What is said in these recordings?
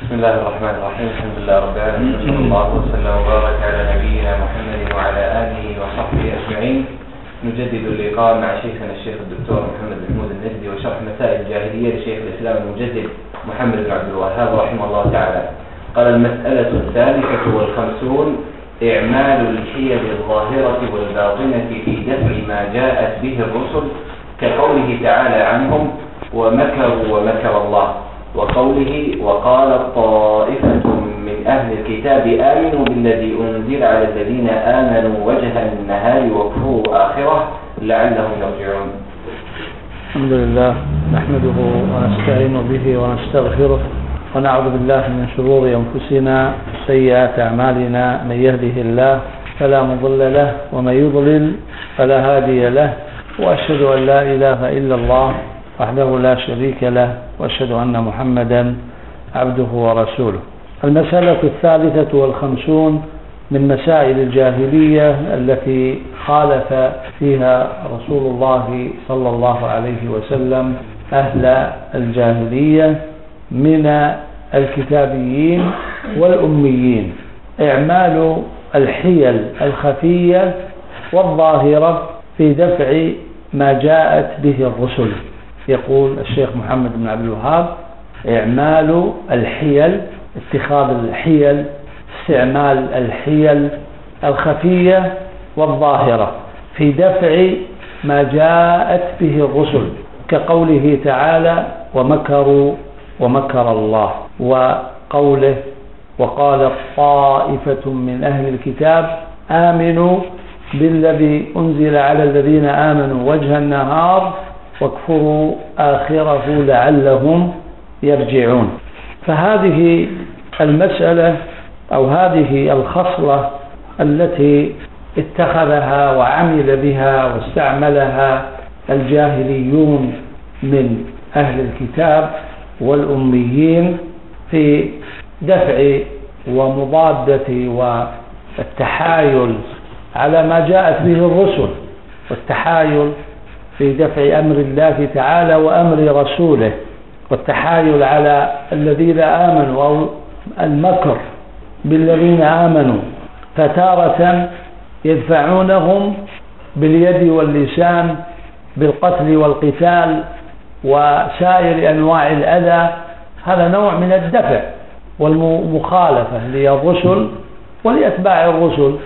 بسم الله الرحمن الرحيم. الحمد لله رب العالمين، صلى الله وسلم وبارك على نبينا محمد وعلى آله وصحبه أجمعين. نجدد اللقاء مع شيخنا الشيخ الدكتور محمد محمود النجدي وشرح مسائل الجاهلية لشيخ الإسلام المجدد محمد بن عبد الوهاب رحمه الله تعالى. قال: المسألة 53 إعمال الحيل الظاهرة والباطنة في دفع ما جاءت به الرسل، كقوله تعالى عنهم: ومكروا ومكر الله، وقوله: وقالت طائفة من أهل الكتاب آمنوا بالذي أنزل على الذين آمنوا وجه النهار واكفروا آخره لعلهم يرجعون. الحمد لله، نحمده ونستعين به ونستغفره ونعوذ بالله من شرور أنفسنا وسيئات أعمالنا. من يهده الله فلا مضل له ومن يضلل فلا هادي له، وأشهد أن لا إله إلا الله وحده لا شريك له، وأشهد أن محمدا عبده ورسوله. المسألة 53 من مسائل الجاهلية التي خالف فيها رسول الله صلى الله عليه وسلم أهل الجاهلية من الكتابيين والأميين. إعمال الحيل الخفية والظاهرة في دفع ما جاءت به الرسل. يقول الشيخ محمد بن عبد الوهاب: إعمال الحيل، اتخاذ الحيل، استعمال الحيل الخفية والظاهرة في دفع ما جاءت به الرسل، كقوله تعالى: ومكروا ومكر الله، وقوله: وقالت طائفة من أهل الكتاب آمنوا بالذي أنزل على الذين آمنوا وجه النهار واكفروا آخره لعلهم يرجعون. فهذه المسألة أو هذه الخصلة التي اتخذها وعمل بها واستعملها الجاهليون من أهل الكتاب والأميين في دفع ومضادة والتحايل على ما جاءت به الرسل، والتحايل في دفع أمر الله تعالى وأمر رسوله، والتحايل على الذين آمنوا أو المكر بالذين آمنوا، فتارة يدفعونهم باليد واللسان بالقتل والقتال وسائر أنواع الأذى. هذا نوع من الدفع والمخالفة للرسل ولأتباع الرسل.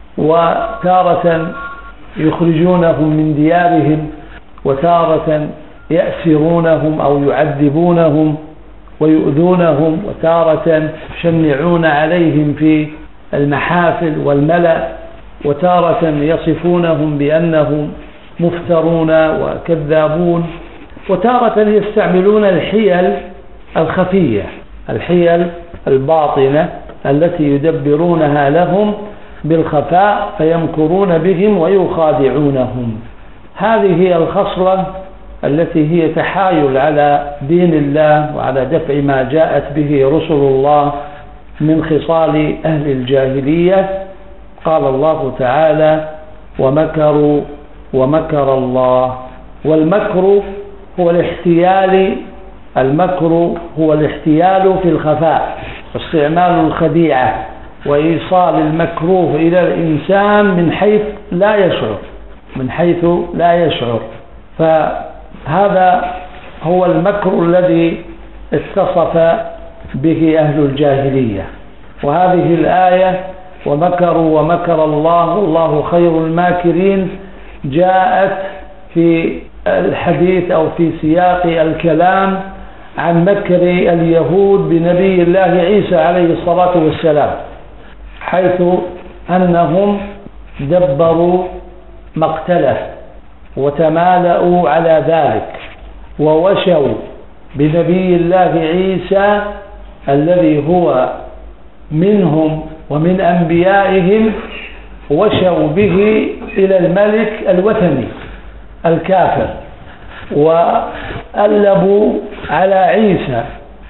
وتارة يخرجونهم من ديارهم، وتارة يأسرونهم أو يعذبونهم ويؤذونهم، وتارة يشنعون عليهم في المحافل والملأ، وتارة يصفونهم بأنهم مفترون وكذابون، وتارة يستعملون الحيل الخفية، الحيل الباطنة التي يدبرونها لهم بالخفاء، فيمكرون بهم ويخادعونهم. هذه الخصلة التي هي تحايل على دين الله وعلى دفع ما جاءت به رسل الله من خصال أهل الجاهلية. قال الله تعالى: ومكروا ومكر الله. والمكر هو الاحتيال، المكر هو الاحتيال في الخفاء، واستعمال الخديعة وإيصال المكروه إلى الإنسان من حيث لا يشعر، فهذا هو المكر الذي اتصف به أهل الجاهلية. وهذه الآية: ومكروا ومكر الله والله خير الماكرين، جاءت في الحديث أو في سياق الكلام عن مكر اليهود بنبي الله عيسى عليه الصلاة والسلام، حيث أنهم دبروا مقتله وتمالأوا على ذلك، ووشوا بنبي الله عيسى الذي هو منهم ومن أنبيائهم، وشوا به إلى الملك الوثني الكافر، وألبوا على عيسى،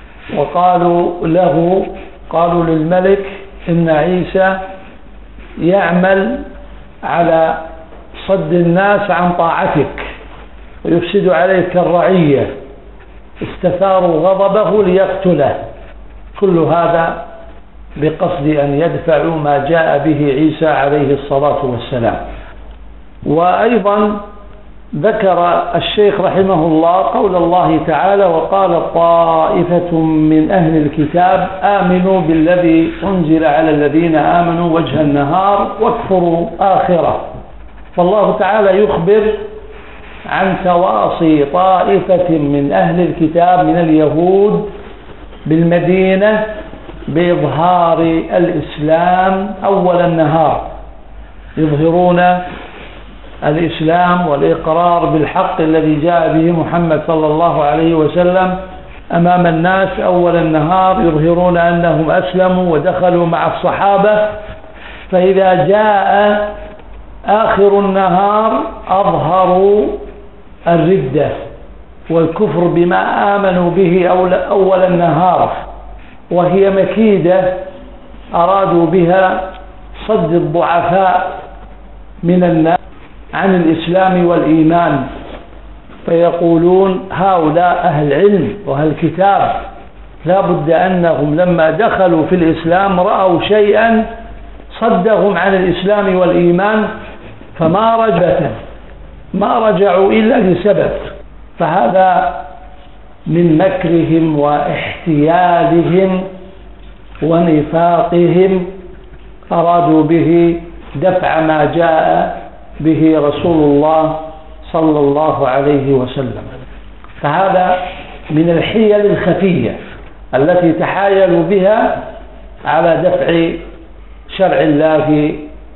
قالوا للملك: إن عيسى يعمل على صد الناس عن طاعتك ويفسد عليك الرعية، استثاروا غضبه ليقتله. كل هذا بقصد أن يدفعوا ما جاء به عيسى عليه الصلاة والسلام. وأيضا ذكر الشيخ رحمه الله قول الله تعالى: وقال طائفة من أهل الكتاب آمنوا بالذي أنزل على الذين آمنوا وجه النهار واكفروا آخره. فالله تعالى يخبر عن تواصي طائفة من أهل الكتاب من اليهود بالمدينة بإظهار الإسلام أول النهار، يظهرون الإسلام والإقرار بالحق الذي جاء به محمد صلى الله عليه وسلم أمام الناس أول النهار، يظهرون أنهم أسلموا ودخلوا مع الصحابة. فإذا جاء آخر النهار أظهروا الردة والكفر بما آمنوا به أول النهار، وهي مكيدة أرادوا بها صد الضعفاء من الناس عن الإسلام والإيمان. فيقولون هؤلاء أهل علم وأهل كتاب، لا بد أنهم لما دخلوا في الإسلام رأوا شيئا صدهم عن الإسلام والإيمان، ما رجعوا إلا لسبب. فهذا من مكرهم واحتيالهم ونفاقهم، أرادوا به دفع ما جاء به رسول الله صلى الله عليه وسلم. فهذا من الحيل الخفية التي تحايلوا بها على دفع شرع الله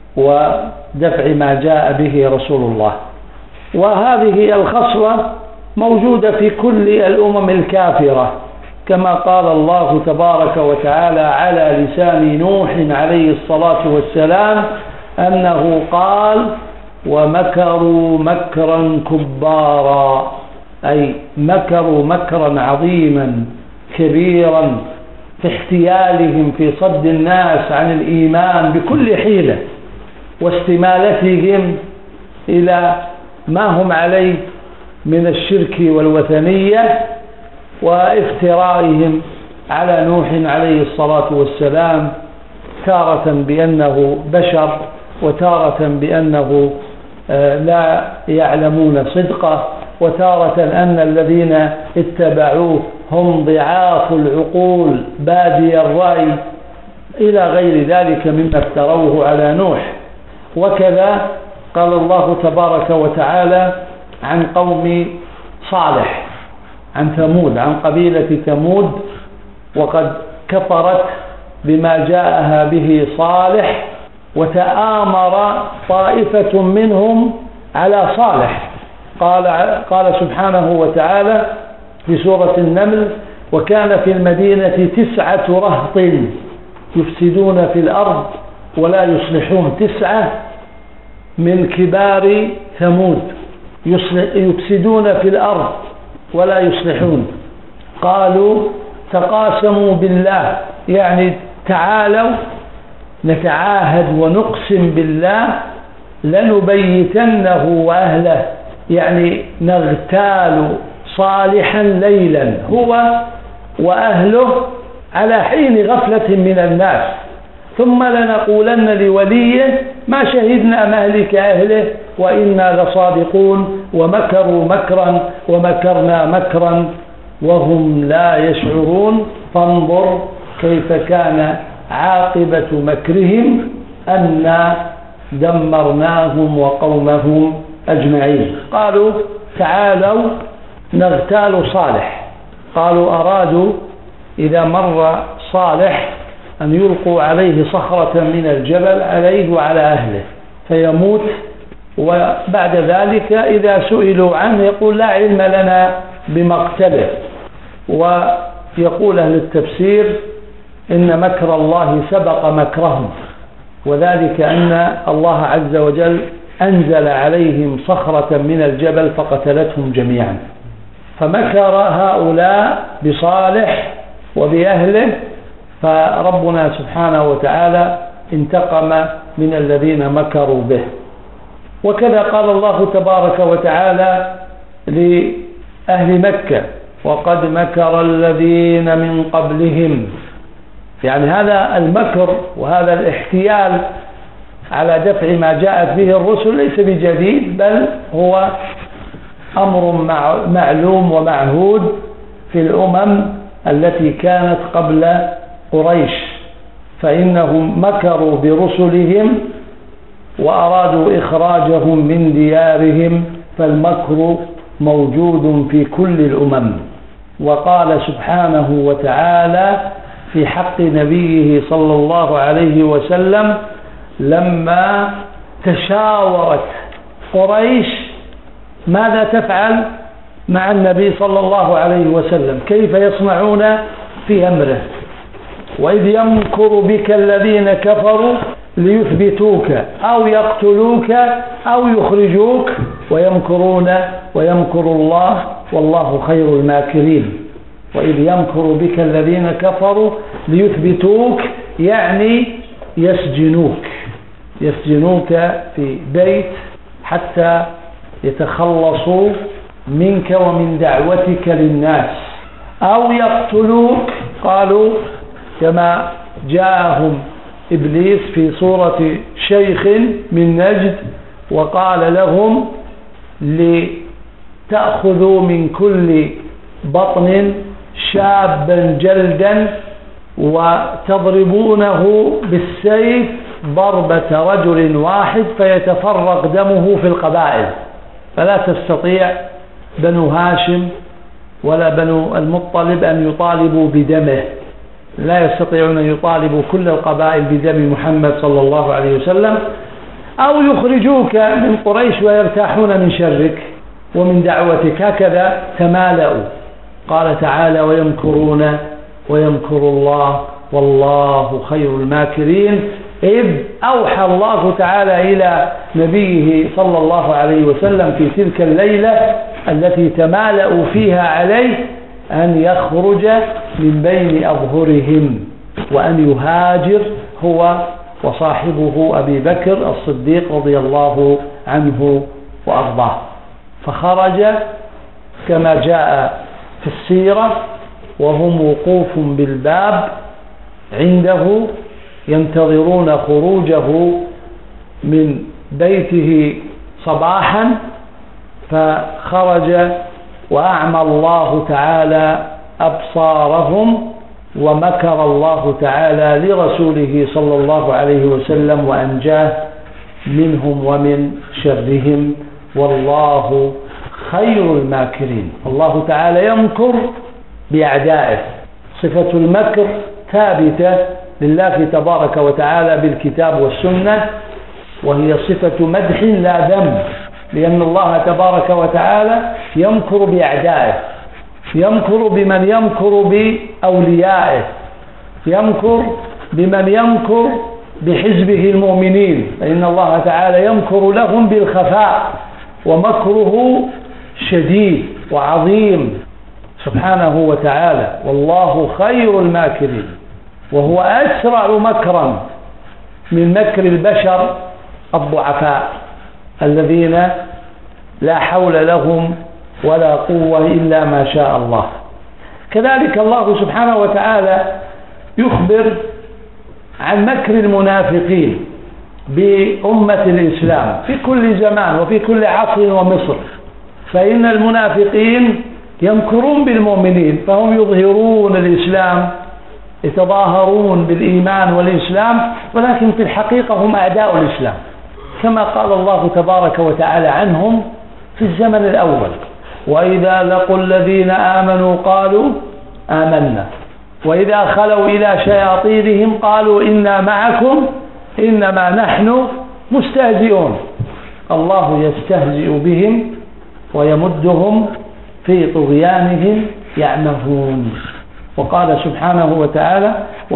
ودفع ما جاء به رسول الله. وهذه الخصلة موجودة في كل الأمم الكافرة، كما قال الله تبارك وتعالى على لسان نوح عليه الصلاة والسلام أنه قال: ومكروا مكرا كبارا، أي مكروا مكرا عظيما كبيرا في احتيالهم في صد الناس عن الإيمان بكل حيلة، واستمالتهم إلى ما هم عليه من الشرك والوثنية، وافترائهم على نوح عليه الصلاة والسلام تارة بأنه بشر وتارة بأنه لا يعلمون صدقه، وتارة أن الذين اتبعوه هم ضعاف العقول بادي الرأي، إلى غير ذلك مما افتروه على نوح. وكذا قال الله تبارك وتعالى عن قوم صالح، عن ثمود، عن قبيلة ثمود: وقد كفرت بما جاءها به صالح وتآمر طائفة منهم على صالح. قال سبحانه وتعالى في سورة النمل: وكان في المدينة 9 رهط يفسدون في الأرض ولا يصلحون. 9 من كبار ثمود يفسدون في الأرض ولا يصلحون. قالوا تقاسموا بالله، يعني تعالوا نتعاهد ونقسم بالله لنبيتنه وأهله، يعني نغتال صالحا ليلا هو وأهله على حين غفلة من الناس، ثم لنقولن لوليه ما شهدنا مهلك أهله وإنا لصادقون، ومكروا مكرا ومكرنا مكرا وهم لا يشعرون. فانظر كيف كان عاقبة مكرهم أنا دمرناهم وقومهم أجمعين. قالوا تعالوا نغتال صالح، قالوا أرادوا إذا مر صالح أن يلقوا عليه صخرة من الجبل عليه وعلى أهله فيموت، وبعد ذلك إذا سئلوا عنه يقول لا علم لنا بمقتله. ويقول أهل التفسير إن مكر الله سبق مكرهم، وذلك أن الله عز وجل أنزل عليهم صخرة من الجبل فقتلتهم جميعا. فمكر هؤلاء بصالح وبأهله، فربنا سبحانه وتعالى انتقم من الذين مكروا به. وكذا قال الله تبارك وتعالى لأهل مكة: وقد مكر الذين من قبلهم يعني هذا المكر وهذا الاحتيال على دفع ما جاءت به الرسل ليس بجديد، بل هو أمر معلوم ومعهود في الأمم التي كانت قبل قريش، فإنهم مكروا برسلهم وأرادوا إخراجهم من ديارهم، فالمكر موجود في كل الأمم. وقال سبحانه وتعالى في حق نبيه صلى الله عليه وسلم لما تشاورت قريش ماذا تفعل مع النبي صلى الله عليه وسلم، كيف يصنعون في أمره: وإذ يمكر بك الذين كفروا ليثبتوك أو يقتلوك أو يخرجوك ويمكرون ويمكر الله والله خير الماكرين. وإذ يمكر بك الذين كفروا ليثبتوك يعني يسجنوك في بيت حتى يتخلصوا منك ومن دعوتك للناس، أو يقتلوك. قالوا كما جاءهم إبليس في صورة شيخ من نجد وقال لهم لتأخذوا من كل بطن شابا جلدا وتضربونه بالسيف ضربة رجل واحد فيتفرق دمه في القبائل، فلا تستطيع بنو هاشم ولا بنو المطلب أن يطالبوا بدمه، لا يستطيعون أن يطالبوا كل القبائل بدم محمد صلى الله عليه وسلم، أو يخرجوك من قريش ويرتاحون من شرك ومن دعوتك. هكذا تمالأوا. قال تعالى: ويمكرون ويمكر الله والله خير الماكرين، إذ أوحى الله تعالى إلى نبيه صلى الله عليه وسلم في تلك الليلة التي تمالأوا فيها عليه أن يخرج من بين أظهرهم وأن يهاجر هو وصاحبه أبي بكر الصديق رضي الله عنه وأرضاه. فخرج كما جاء في السيرة وهم وقوف بالباب عنده ينتظرون خروجه من بيته صباحا، فخرج وأعمى الله تعالى أبصارهم، ومكر الله تعالى لرسوله صلى الله عليه وسلم وأنجاه منهم ومن شرهم، والله خير الماكرين. الله تعالى يمكر بأعدائه، صفة المكر ثابتة لله تبارك وتعالى بالكتاب والسنة، وهي صفة مدح لا ذم، لأن الله تبارك وتعالى يمكر بأعدائه، يمكر بمن يمكر بأوليائه، يمكر بمن يمكر بحزبه المؤمنين، فإن الله تعالى يمكر لهم بالخفاء، ومكره شديد وعظيم سبحانه وتعالى، والله خير الماكرين. وهو أسرع مكرا من مكر البشر الضعفاء الذين لا حول لهم ولا قوة إلا ما شاء الله. كذلك الله سبحانه وتعالى يخبر عن مكر المنافقين بأمة الإسلام في كل زمان وفي كل عصر ومصر، فإن المنافقين يمكرون بالمؤمنين، فهم يظهرون الإسلام، يتظاهرون بالإيمان والإسلام، ولكن في الحقيقة هم أعداء الإسلام، كما قال الله تبارك وتعالى عنهم في الزمن الأول: وإذا لقوا الذين آمنوا قالوا آمنا وإذا خلوا إلى شياطينهم قالوا إنا معكم إنما نحن مستهزئون. الله يستهزئ بهم ويمدهم في طغيانهم يعمهون. وقال سبحانه وتعالى: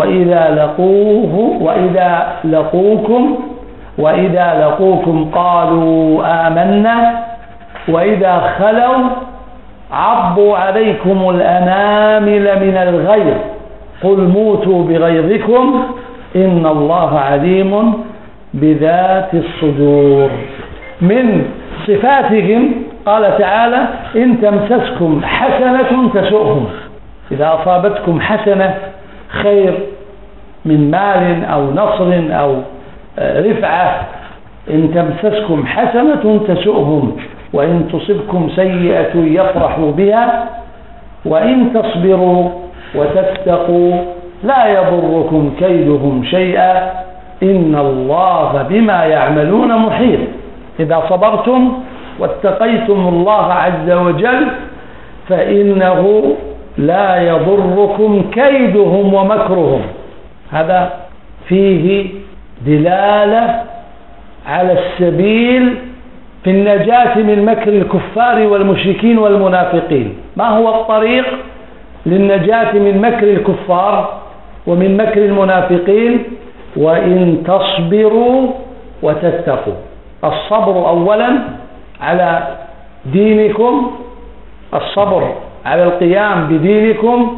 وإذا لقوكم قالوا آمنا وإذا خلوا عضوا عليكم الأنامل من الغيظ قل موتوا بغيظكم إن الله عليم بذات الصدور. من صفاتهم قال تعالى: إن تمسسكم حسنة تسؤهم، إذا أصابتكم حسنة خير من مال أو نصر أو رفعة، إن تمسسكم حسنة تسؤهم وإن تصبكم سيئة يفرحوا بها وإن تصبروا وتتقوا لا يضركم كيدهم شيئا إن الله بما يعملون محيط. إذا صبرتم واتقيتم الله عز وجل فإنه لا يضركم كيدهم ومكرهم. هذا فيه دلالة على السبيل في النجاة من مكر الكفار والمشركين والمنافقين. ما هو الطريق للنجاة من مكر الكفار ومن مكر المنافقين؟ وإن تصبروا وتتقوا. الصبر أولا على دينكم، الصبر على القيام بدينكم،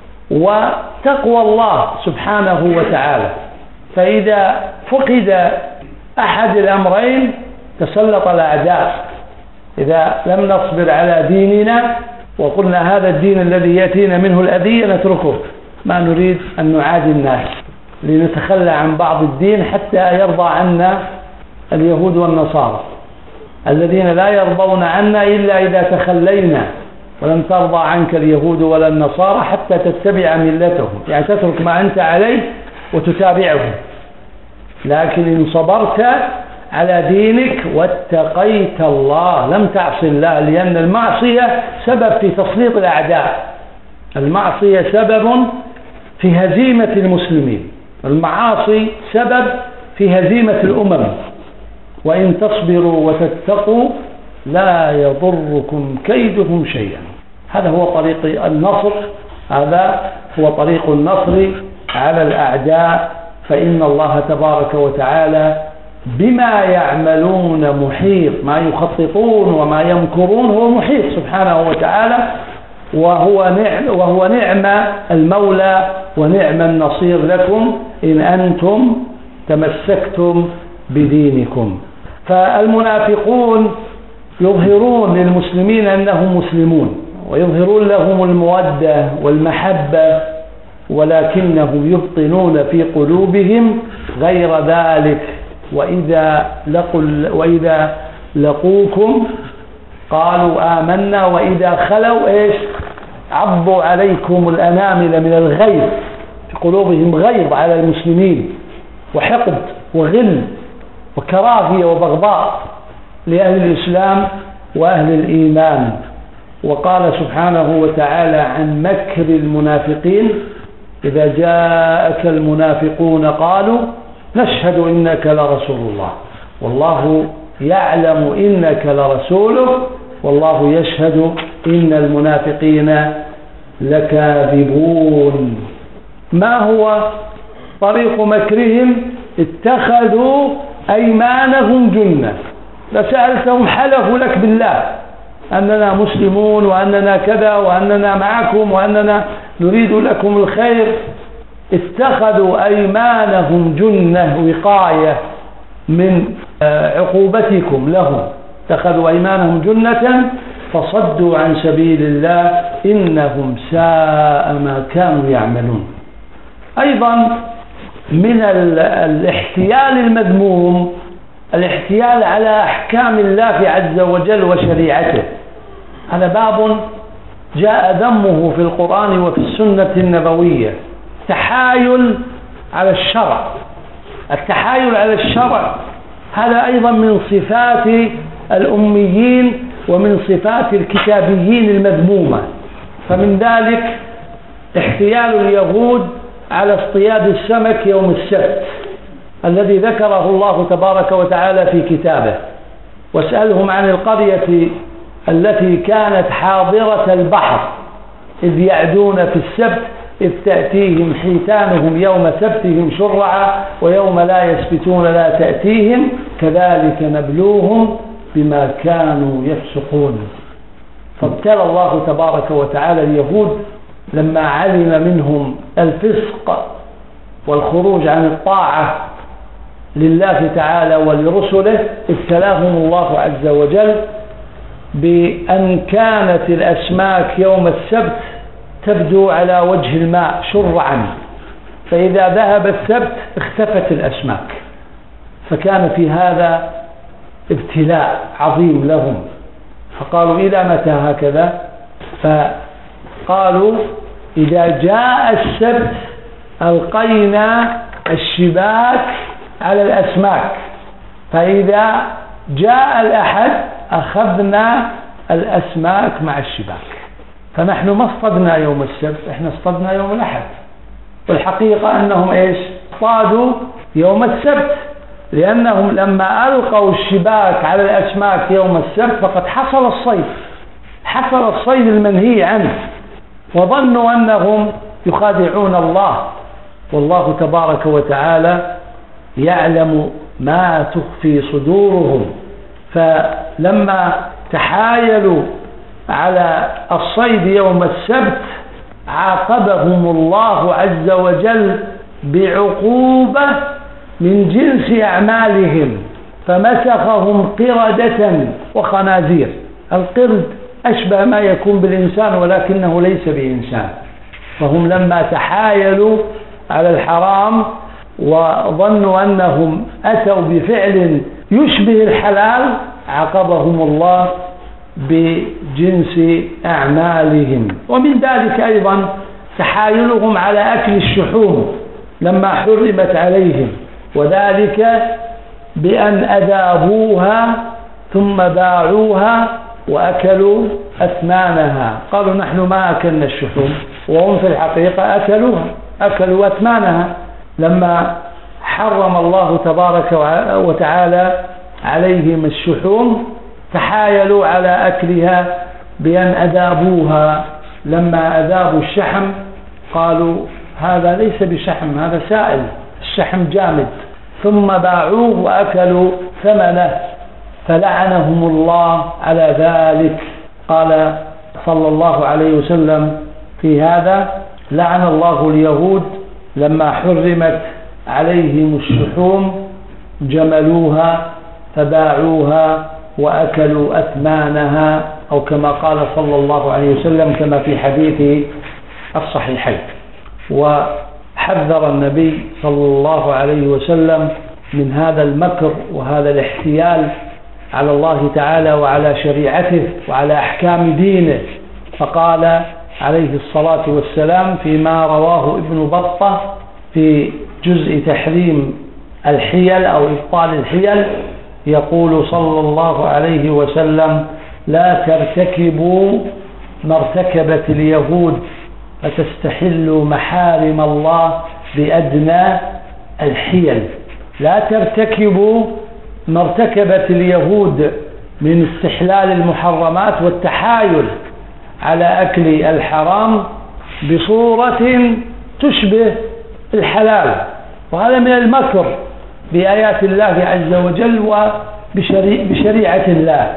وتقوى الله سبحانه وتعالى. فإذا فقد أحد الأمرين تسلط الأعداء. إذا لم نصبر على ديننا وقلنا هذا الدين الذي يأتينا منه الأذية نتركه، ما نريد أن نعادي الناس لنتخلى عن بعض الدين حتى يرضى عنا اليهود والنصارى الذين لا يرضون عنا إلا إذا تخلينا، ولن ترضى عنك اليهود ولا النصارى حتى تتبع ملتهم، يعني تترك ما أنت عليه وتتابعهم. لكن إن صبرت على دينك واتقيت الله لم تعص الله، لأن المعصية سبب في تسليط الأعداء، المعصية سبب في هزيمة المسلمين، المعاصي سبب في هزيمة الأمم. وإن تصبروا وتتقوا لا يضركم كيدهم شيئا. هذا هو طريق النصر، هذا هو طريق النصر على الأعداء، فإن الله تبارك وتعالى بما يعملون محيط، ما يخططون وما يمكرون هو محيط سبحانه وتعالى، وهو نعم المولى ونعم النصير لكم إن أنتم تمسكتم بدينكم. فالمنافقون يظهرون للمسلمين أنهم مسلمون ويظهرون لهم المودة والمحبة، ولكنهم يبطنون في قلوبهم غير ذلك. وإذا لقوكم قالوا آمنا وإذا خلوا عضوا عليكم الأنامل من الغيظ، في قلوبهم غيظ على المسلمين وحقد وغل وكراهية وبغضاء لأهل الإسلام وأهل الإيمان. وقال سبحانه وتعالى عن مكر المنافقين: إذا جاءك المنافقون قالوا نشهد إنك لرسول الله والله يعلم إنك لرسوله والله يشهد إن المنافقين لكاذبون. ما هو طريق مكرهم؟ اتخذوا أيمانهم جنة. لسألتهم حلفوا لك بالله أننا مسلمون وأننا كذا وأننا معكم وأننا نريد لكم الخير. اتخذوا أيمانهم جنة وقاية من عقوبتكم لهم، اتخذوا أيمانهم جنة فصدوا عن سبيل الله إنهم ساء ما كانوا يعملون. أيضا من الاحتيال المذموم الاحتيال على أحكام الله عز وجل وشريعته. هذا باب جاء ذمه في القرآن وفي السنة النبوية. تحايل على الشرع، التحايل على الشرع هذا أيضا من صفات الأميين ومن صفات الكتابيين المذمومة. فمن ذلك احتيال اليهود على اصطياد السمك يوم السبت الذي ذكره الله تبارك وتعالى في كتابه. واسألهم عن القرية التي كانت حاضرة البحر إذ يعدون في السبت إذ تأتيهم حيتانهم يوم سبتهم شرعا ويوم لا يسبتون لا تأتيهم كذلك نبلوهم بما كانوا يفسقون. فابتلى الله تبارك وتعالى اليهود لما علم منهم الفسق والخروج عن الطاعة لله تعالى ولرسله، ابتلاهم الله عز وجل بأن كانت الأسماك يوم السبت تبدو على وجه الماء شرعا، فإذا ذهب السبت اختفت الأسماك، فكان في هذا ابتلاء عظيم لهم، فقالوا إلى متى هكذا؟ فقالوا إذا جاء السبت ألقينا الشباك على الأسماك، فإذا جاء الأحد أخذنا الأسماك مع الشباك. فنحن ما اصطدنا يوم السبت، احنا اصطدنا يوم الأحد، والحقيقة أنهم إيش؟ اصطادوا يوم السبت، لأنهم لما ألقوا الشباك على الأسماك يوم السبت فقد حصل الصيد، حصل الصيد المنهي عنه، وظنوا أنهم يخادعون الله، والله تبارك وتعالى يعلم ما تخفي صدورهم. فلما تحايلوا على الصيد يوم السبت عاقبهم الله عز وجل بعقوبة من جنس أعمالهم، فمسخهم قردة وخنازير. القرد أشبه ما يكون بالإنسان ولكنه ليس بإنسان، فهم لما تحايلوا على الحرام وظنوا أنهم أتوا بفعل يشبه الحلال عاقبهم الله بجنس أعمالهم. ومن ذلك أيضا تحايلهم على أكل الشحوم لما حرمت عليهم، وذلك بأن أذابوها ثم باعوها وأكلوا أثمانها. قالوا نحن ما أكلنا الشحوم، وهم في الحقيقة أكلوا أثمانها. لما حرم الله تبارك وتعالى عليهم الشحوم تحايلوا على أكلها بأن أذابوها، لما أذابوا الشحم قالوا هذا ليس بشحم، هذا سائل، الشحم جامد، ثم باعوه وأكلوا ثمنه، فلعنهم الله على ذلك. قال صلى الله عليه وسلم في هذا: لعن الله اليهود لما حرمت عليهم الشحوم جملوها فباعوها وأكلوا أثمانها، أو كما قال صلى الله عليه وسلم كما في حديث الصحيحين. وحذر النبي صلى الله عليه وسلم من هذا المكر وهذا الاحتيال على الله تعالى وعلى شريعته وعلى أحكام دينه، فقال عليه الصلاة والسلام فيما رواه ابن بطة في جزء تحريم الحيل أو إبطال الحيل، يقول صلى الله عليه وسلم: لا ترتكبوا ما ارتكبت اليهود فتستحلوا محارم الله بأدنى الحيل. لا ترتكبوا ما ارتكبت اليهود من استحلال المحرمات والتحايل على أكل الحرام بصورة تشبه الحلال، وهذا من المكر بآيات الله عز وجل وبشريعة الله.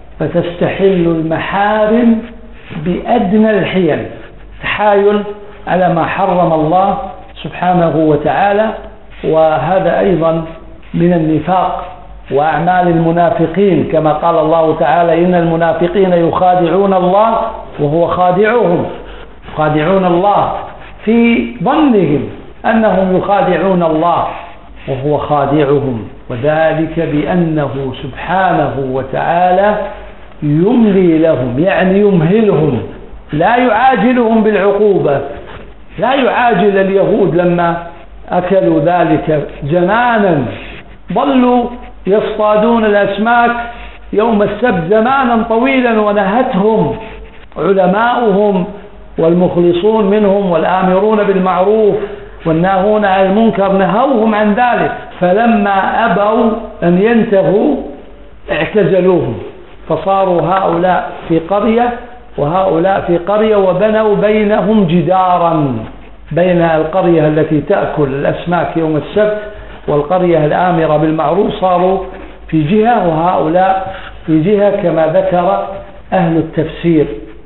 فتستحل المحارم بأدنى الحيل، تحايل على ما حرم الله سبحانه وتعالى. وهذا أيضا من النفاق وأعمال المنافقين، كما قال الله تعالى: إن المنافقين يخادعون الله وهو خادعهم، يخادعون الله في ظنهم أنهم يخادعون الله وهو خادعهم، وذلك بأنه سبحانه وتعالى يملي لهم، يعني يمهلهم، لا يعاجلهم بالعقوبة. لا يعاجل اليهود لما أكلوا ذلك زمانا، ظلوا يصطادون الأسماك يوم السبت زمانا طويلا، ونهتهم علماؤهم والمخلصون منهم والآمرون بالمعروف والناهون عن المنكر، نهوهم عن ذلك، فلما أبوا أن ينتهوا اعتزلوهم، فصاروا هؤلاء في قرية وهؤلاء في قرية، وبنوا بينهم جدارا، بين القرية التي تأكل الأسماك يوم السبت والقرية الآمرة بالمعروف، صاروا في جهة وهؤلاء في جهة كما ذكر أهل التفسير،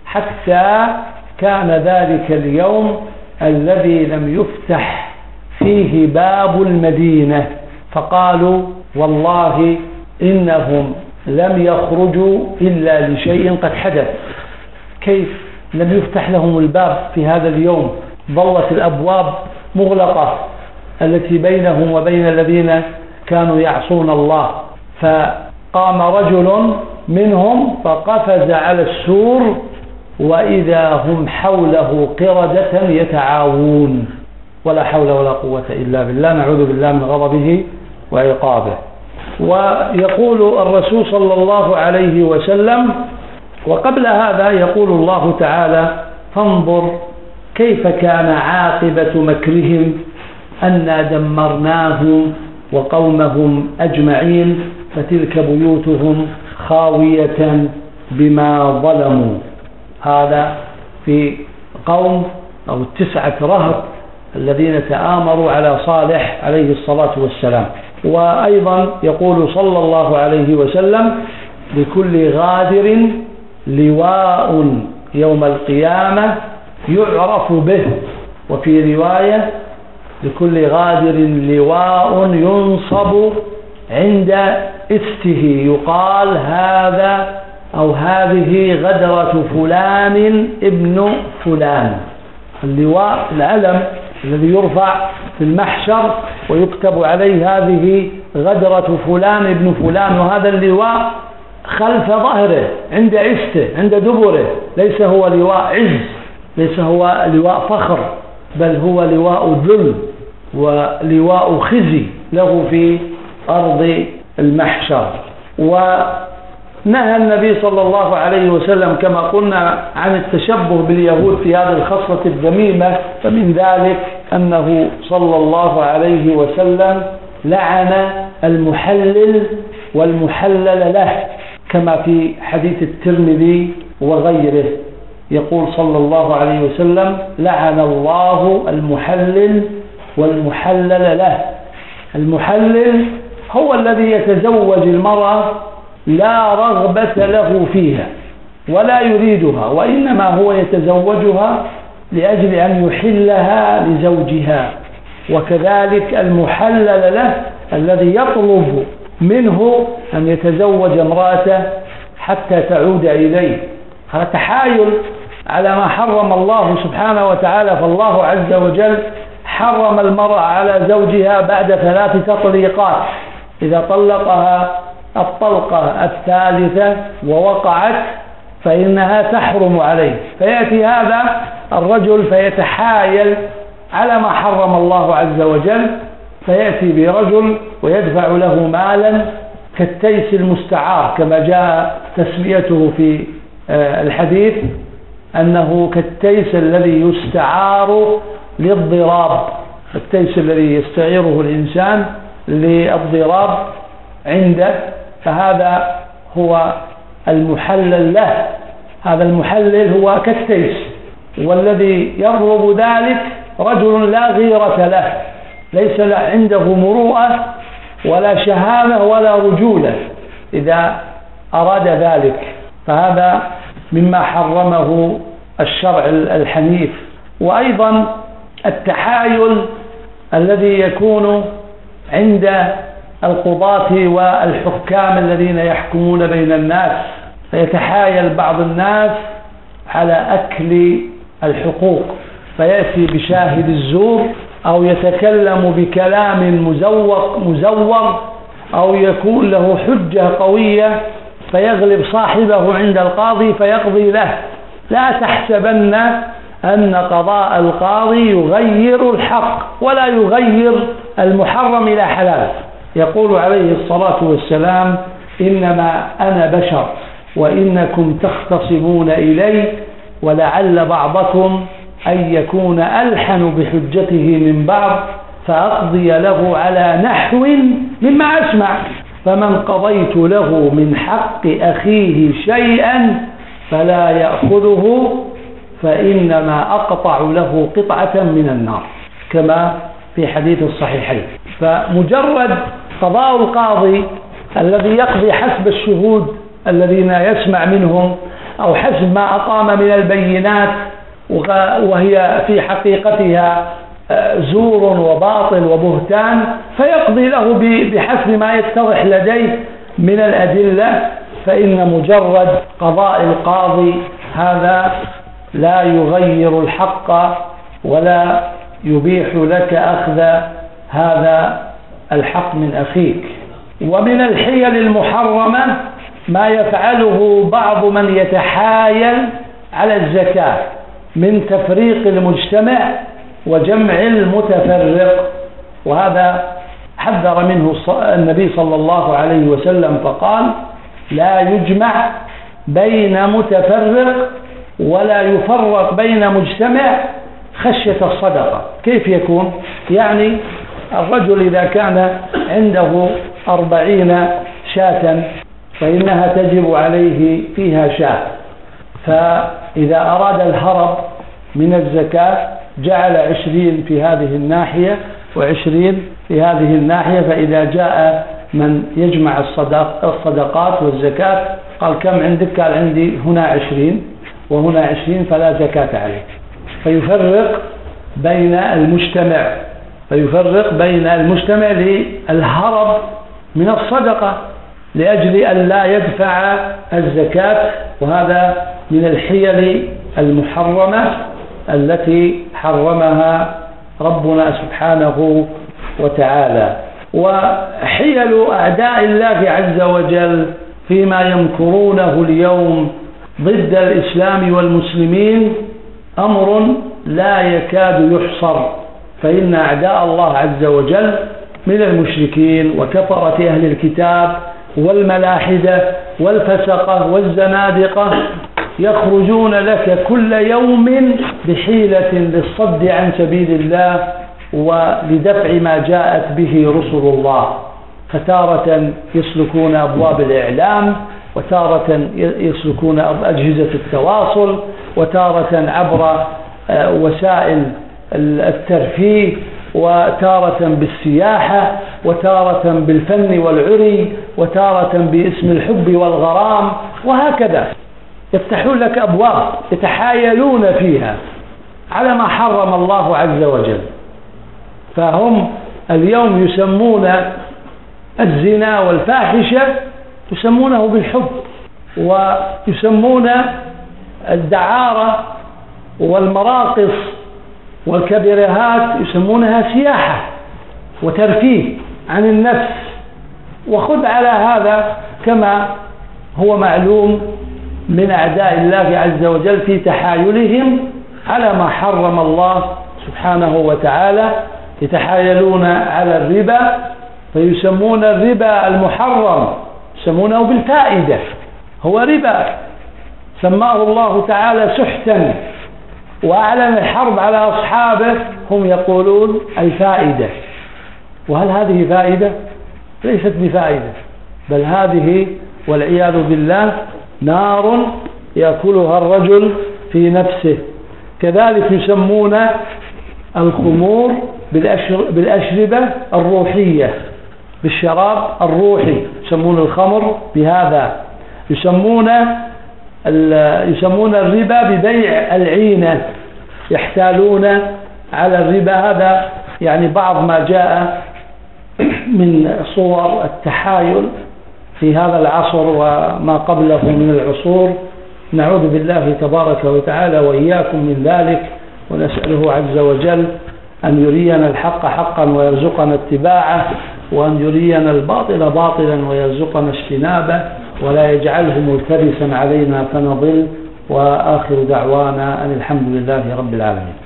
حتى كان ذلك اليوم الذي لم يفتح فيه باب المدينة، فقالوا والله إنهم لم يخرجوا إلا لشيء قد حدث. كيف لم يفتح لهم الباب في هذا اليوم؟ ظلت الأبواب مغلقة التي بينهم وبين الذين كانوا يعصون الله. فقام رجل منهم فقفز على السور وإذا هم حوله قردة يتعاوون. ولا حول ولا قوة إلا بالله، نعوذ بالله من غضبه وعقابه. ويقول الرسول صلى الله عليه وسلم: وقبل هذا يقول الله تعالى: فانظر كيف كان عاقبة مكرهم أنا دمرناهم وقومهم أجمعين فتلك بيوتهم خاوية بما ظلموا. هذا في قوم أو 9 رهط الذين تآمروا على صالح عليه الصلاة والسلام. وأيضا يقول صلى الله عليه وسلم: لكل غادر لواء يوم القيامة يعرف به. وفي رواية: لكل غادر لواء ينصب عند استه يقال هذا أو هذه غدرة فلان ابن فلان. اللواء العلم الذي يرفع في المحشر ويكتب عليه هذه غدرة فلان ابن فلان، وهذا اللواء خلف ظهره عند عسته عند دبره، ليس هو لواء عز، ليس هو لواء فخر، بل هو لواء ذل ولواء خزي له في أرض المحشر. ونهى النبي صلى الله عليه وسلم كما قلنا عن التشبه باليهود في هذه الخصلة الذميمة، فمن ذلك أنه صلى الله عليه وسلم لعن المحلل والمحلل له كما في حديث الترمذي وغيره. يقول صلى الله عليه وسلم: لعن الله المحلل والمحلل له. المحلل هو الذي يتزوج المرأة لا رغبة له فيها ولا يريدها، وإنما هو يتزوجها لأجل أن يحلها لزوجها. وكذلك المحلل له الذي يطلب منه أن يتزوج امرأته حتى تعود إليه. هذا تحايل على ما حرم الله سبحانه وتعالى. فالله عز وجل حرم المرأة على زوجها بعد 3 تطليقات، إذا طلقها الطلقة الثالثة ووقعت فإنها تحرم عليه. فيأتي هذا الرجل فيتحايل على ما حرم الله عز وجل، فيأتي برجل ويدفع له مالا كالتيس المستعار كما جاء تسميته في الحديث، أنه كالتيس الذي يستعار للضراب، التيس الذي يستعيره الإنسان للضراب عنده، فهذا هو المحلل له. هذا المحلل هو كالتيس، والذي يضرب ذلك رجل لا غيرة له، ليس عنده مروءة ولا شهامة ولا رجولة إذا أراد ذلك، فهذا مما حرمه الشرع الحنيف. وأيضا التحايل الذي يكون عند القضاة والحكام الذين يحكمون بين الناس، فيتحايل بعض الناس على أكل الحقوق، فيأتي بشاهد الزور أو يتكلم بكلام مزور أو يكون له حجة قوية فيغلب صاحبه عند القاضي فيقضي له. لا تحسبن أن قضاء القاضي يغير الحق ولا يغير المحرم إلى حلال. يقول عليه الصلاة والسلام: إنما أنا بشر وإنكم تختصمون إلي، ولعل بعضكم أن يكون ألحن بحجته من بعض فأقضي له على نحو مما أسمع، فمن قضيت له من حق أخيه شيئا فلا يأخذه فإنما أقطع له قطعة من النار، كما في حديث الصحيحين. فمجرد قضاء القاضي الذي يقضي حسب الشهود الذين يسمع منهم أو حسب ما أقام من البينات، وهي في حقيقتها زور وباطل وبهتان، فيقضي له بحسب ما يتضح لديه من الأدلة، فإن مجرد قضاء القاضي هذا لا يغير الحق ولا يبيح لك أخذ هذا الحق من أخيك. ومن الحيل المحرمة ما يفعله بعض من يتحايل على الزكاة من تفريق المجتمع وجمع المتفرق، وهذا حذر منه النبي صلى الله عليه وسلم فقال: لا يجمع بين متفرق ولا يفرق بين مجتمع خشية الصدقة. كيف يكون؟ يعني الرجل إذا كان عنده 40 شاة فإنها تجب عليه فيها شاة، فإذا أراد الهرب من الزكاة جعل 20 في هذه الناحية و20 في هذه الناحية، فإذا جاء من يجمع الصدقات والزكاة قال: كم عندك؟ قال: عندي هنا 20 وهنا 20 فلا زكاة عليه. فيفرق بين المجتمع للهرب من الصدقة لأجل أن لا يدفع الزكاة. وهذا من الحيل المحرمة التي حرمها ربنا سبحانه وتعالى. وحيل أعداء الله عز وجل فيما يمكرونه اليوم ضد الإسلام والمسلمين أمر لا يكاد يحصر، فإن أعداء الله عز وجل من المشركين وكفرة أهل الكتاب والملاحدة والفسقة والزنادقة يخرجون لك كل يوم بحيلة للصد عن سبيل الله ولدفع ما جاءت به رسل الله. فتارة يسلكون أبواب الإعلام، وتارة يسلكون أجهزة التواصل، وتارة عبر وسائل الترفيه، وتارة بالسياحة، وتارة بالفن والعري، وتارة باسم الحب والغرام، وهكذا يفتحون لك أبواب يتحايلون فيها على ما حرم الله عز وجل. فهم اليوم يسمون الزنا والفاحشة يسمونه بالحب، ويسمون الدعارة والمراقص والكبرهات يسمونها سياحة وترفيه عن النفس. وخذ على هذا كما هو معلوم من أعداء الله عز وجل في تحايلهم على ما حرم الله سبحانه وتعالى. يتحايلون على الربا فيسمون الربا المحرم يسمونه بالفائدة، هو ربا سماه الله تعالى سحتا وأعلن الحرب على أصحابه، هم يقولون الفائدة. وهل هذه فائدة؟ ليست بفائدة، بل هذه والعياذ بالله نار يأكلها الرجل في نفسه. كذلك يسمون الخمور بالأشربة الروحية، بالشراب الروحي يسمون الخمر بهذا. يسمون الربا ببيع العينة، يحتالون على الربا. هذا يعني بعض ما جاء من صور التحايل في هذا العصر وما قبله من العصور. نعوذ بالله تبارك وتعالى وإياكم من ذلك، ونسأله عز وجل أن يرينا الحق حقا ويرزقنا اتباعه، وأن يرينا الباطل باطلا ويرزقنا اجتنابه، ولا يجعله ملتبسا علينا فنضل. وآخر دعوانا أن الحمد لله رب العالمين.